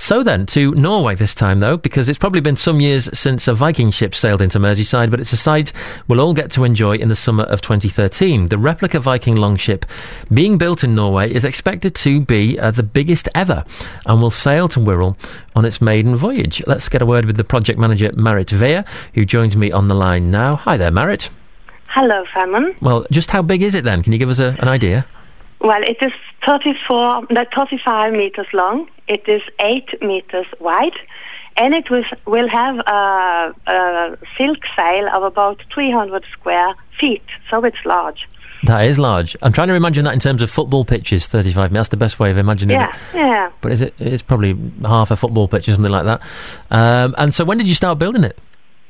So then, to Norway this time, though, because it's probably been some years since a Viking ship sailed into Merseyside, but it's a sight we'll all get to enjoy in the summer of 2013. The replica Viking longship being built in Norway is expected to be the biggest ever and will sail to Wirral on its maiden voyage. Let's get a word with the project manager, Marit Veer, who joins me on the line now. Hi there, Marit. Hello, Simon. Well, just how big is it then? Can you give us an idea? Well, it is 35 meters long. It is 8 meters wide, and it will have a silk sail of about 300 square feet, so it's large. That is large. I'm trying to imagine that in terms of football pitches, 35 meters. That's the best way of imagining it. Yeah. But it's probably half a football pitch or something like that. And so when did you start building it?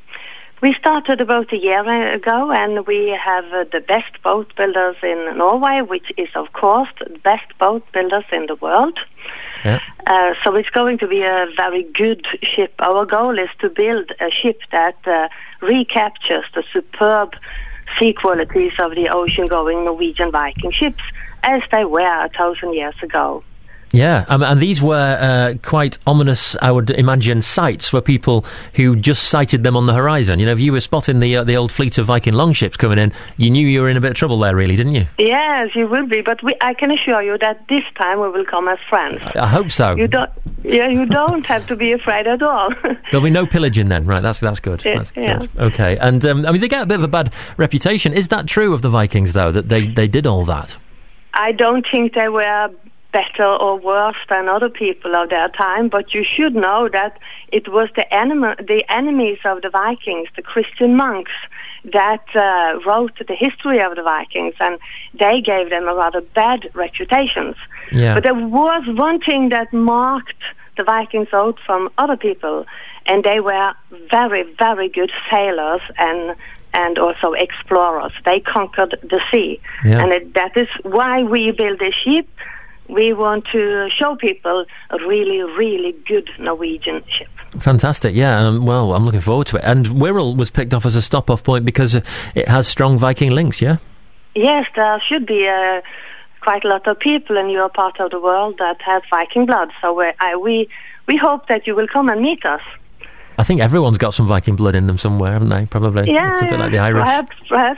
We started about a year ago, and we have the best boat builders in Norway, which is, of course, the best boat builders in the world. Yeah. So it's going to be a very good ship. Our goal is to build a ship that recaptures the superb sea qualities of the ocean-going Norwegian Viking ships as they were 1,000 years ago. Yeah, and these were quite ominous, I would imagine, sights for people who just sighted them on the horizon. You know, if you were spotting the old fleet of Viking longships coming in, you knew you were in a bit of trouble there, really, didn't you? Yes, you will be, but I can assure you that this time we will come as friends. I hope so. You don't have to be afraid at all. There'll be no pillaging then, right? That's good. That's good. Okay, and I mean, they get a bit of a bad reputation. Is that true of the Vikings, though, that they did all that? I don't think they were better or worse than other people of their time, but you should know that it was the enemies of the Vikings, the Christian monks, that wrote the history of the Vikings, and they gave them a rather bad reputation. Yeah. But there was one thing that marked the Vikings out from other people, and they were very, very good sailors and also explorers. They conquered the sea, and that is why we build a ship. We want to show people a really, really good Norwegian ship. Fantastic, yeah. Well, I'm looking forward to it. And Wirral was picked off as a stop-off point because it has strong Viking links, yeah? Yes, there should be quite a lot of people in your part of the world that have Viking blood. So we hope that you will come and meet us. I think everyone's got some Viking blood in them somewhere, haven't they? Probably. Yeah, it's a bit like the Irish. Perhaps.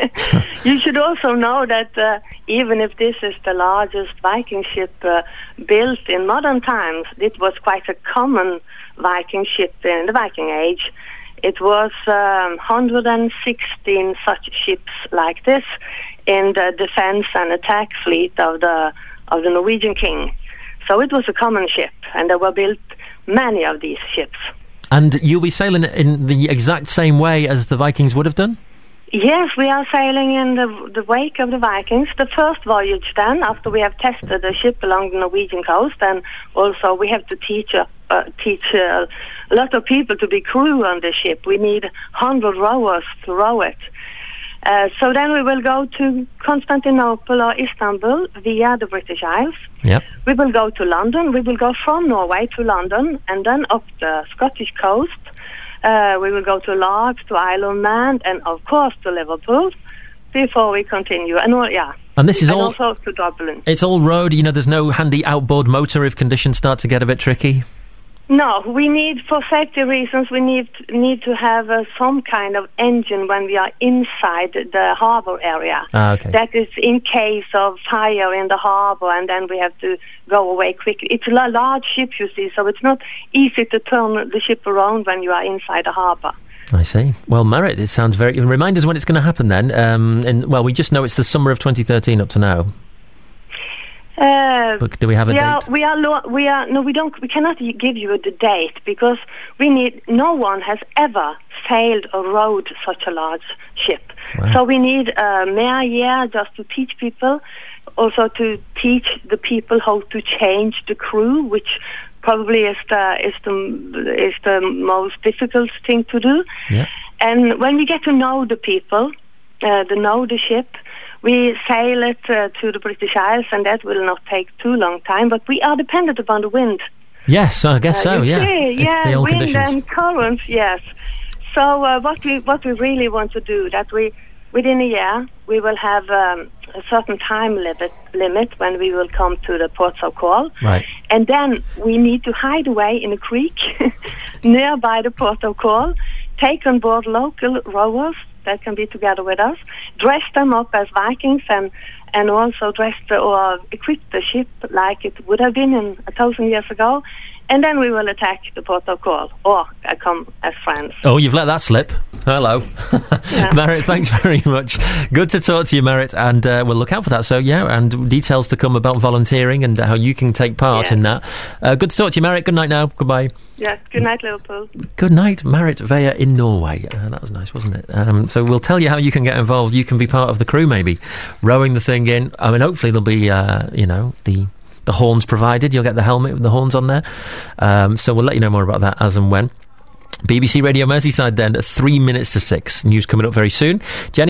You should also know that even if this is the largest Viking ship built in modern times, it was quite a common Viking ship in the Viking Age. It was 116 such ships like this in the defense and attack fleet of the Norwegian king. So it was a common ship, and there were built many of these ships. And you'll be sailing in the exact same way as the Vikings would have done? Yes, we are sailing in the wake of the Vikings. The first voyage then, after we have tested the ship along the Norwegian coast, and also we have to teach a lot of people to be crew on the ship. We need 100 rowers to row it. So then we will go to Constantinople or Istanbul via the British Isles. Yep. We will go to London. We will go from Norway to London and then up the Scottish coast. We will go to Largs, to Isle of Man, and of course to Liverpool before we continue. And this is all also to Dublin. It's all road. You know, there's no handy outboard motor if conditions start to get a bit tricky. No, we need, for safety reasons, we need to have some kind of engine when we are inside the harbour area. Okay. That is in case of fire in the harbour, and then we have to go away quickly. It's a large ship, you see, so it's not easy to turn the ship around when you are inside the harbour. I see. Well, Marit, it sounds very... Remind us when it's going to happen then. We just know it's the summer of 2013 up to now. But do we have a date? We don't. We cannot give you the date because no one has ever sailed or rowed such a large ship. Wow. So we need a mere year just to teach people, also to teach the people how to change the crew, which probably is the most difficult thing to do. Yeah. And when we get to know the people, know the ship, we sail it to the British Isles, and that will not take too long time, but we are dependent upon the wind. Yes, I guess so, yeah. It's the old wind conditions. and currents, yes. So what we really want to do, that within a year, we will have a certain time limit when we will come to the ports of call. Right. And then we need to hide away in a creek nearby the port of call, take on board local rowers that can be together with us, dress them up as Vikings, and also dress or equip the ship like it would have been in 1,000 years ago. And then we will attack the port of call, or come as friends. Oh, you've let that slip. Hello. Yeah. Merritt, thanks very much. Good to talk to you, Merritt, and we'll look out for that. So, yeah, and details to come about volunteering and how you can take part in that. Good to talk to you, Merritt. Good night now. Goodbye. Yes, good night, Liverpool. Good night, Merritt Veyer in Norway. That was nice, wasn't it? So we'll tell you how you can get involved. You can be part of the crew, maybe, rowing the thing in. I mean, hopefully there'll be, the horns provided. You'll get the helmet with the horns on there. So we'll let you know more about that as and when. BBC Radio Merseyside then at 3 minutes to 6. News coming up very soon. Jenny